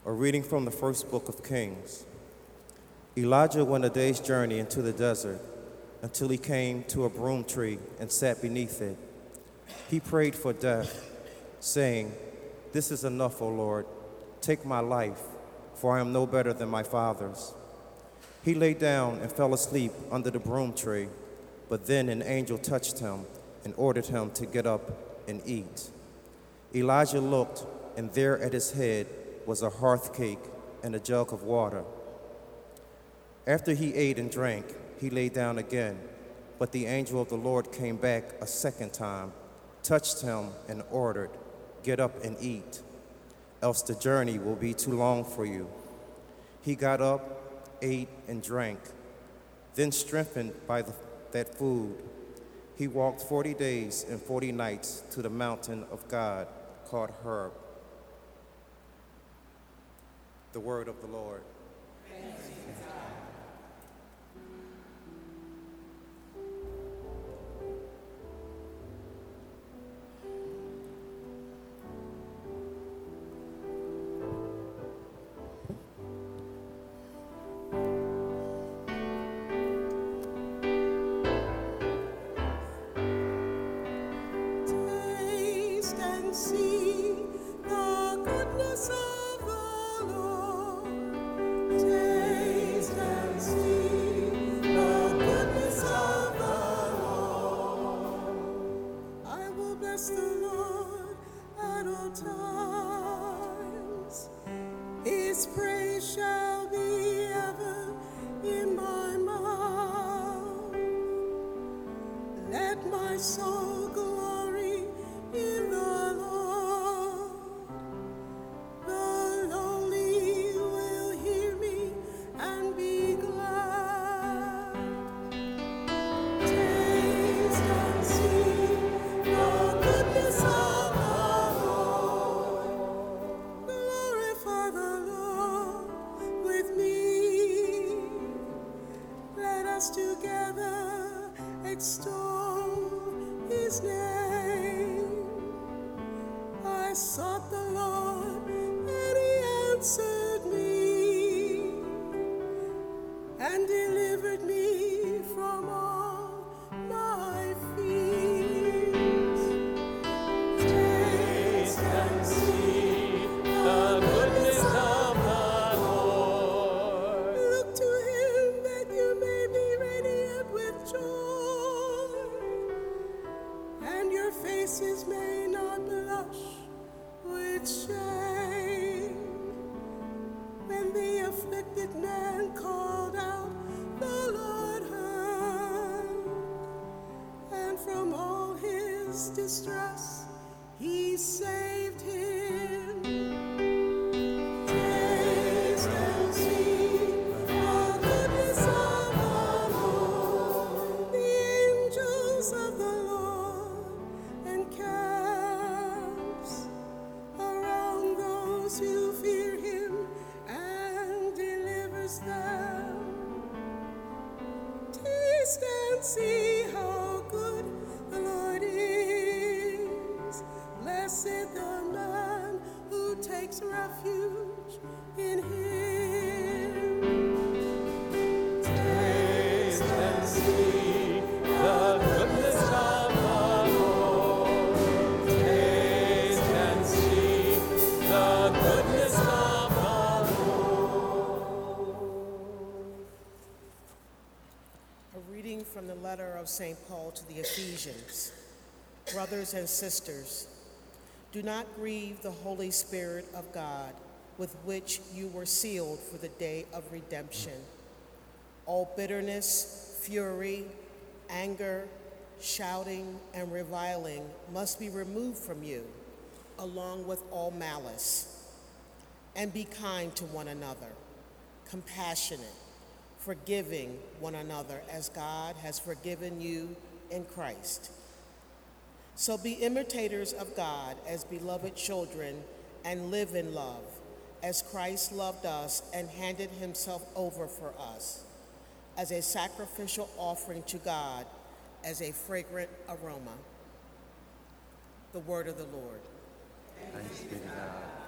A reading from the first book of Kings. Elijah went a day's journey into the desert until he came to a broom tree and sat beneath it. He prayed for death, saying, "This is enough, O Lord. Take my life, for I am no better than my fathers." He lay down and fell asleep under the broom tree, but then an angel touched him and ordered him to get up and eat. Elijah looked, and there at his head was a hearth cake and a jug of water. After he ate and drank, he lay down again, but the angel of the Lord came back a second time, touched him, and ordered, "Get up and eat, else the journey will be too long for you." He got up, ate, and drank. Then, strengthened by that food, he walked 40 days and 40 nights to the mountain of God called Horeb. The word of the Lord. Taste and see the goodness of the Lord. Taste and see the goodness of the Lord. I will bless the Lord at all times. His praise shall be ever in my mouth. Let my soul glory in the Lord. The lowly will hear me and be glad. Taste and see the goodness of the Lord. Glorify the Lord with me. Let us together extol his name. I sought the Lord, and he answered me, and delivered me from all my fears. Taste and see the goodness of the Lord. Look to him that you may be radiant with joy, and your faces may not blush with shame. When the afflicted man called out, the Lord heard, and from all his distress he saved him. Taste and see the goodness of the Lord. The angels of the Lord encamps around those who fear him and delivers them. Taste and see how good the Lord is. Blessed the man who takes refuge in him. Taste and see the goodness of the Lord. Taste and see the goodness of the Lord. A reading from the letter of St. Paul to the Ephesians. Brothers and sisters, do not grieve the Holy Spirit of God, with which you were sealed for the day of redemption. All bitterness, fury, anger, shouting, and reviling must be removed from you, along with all malice. And be kind to one another, compassionate, forgiving one another as God has forgiven you in Christ. So be imitators of God as beloved children and live in love, as Christ loved us and handed himself over for us, as a sacrificial offering to God, as a fragrant aroma. The word of the Lord. Thanks be to God.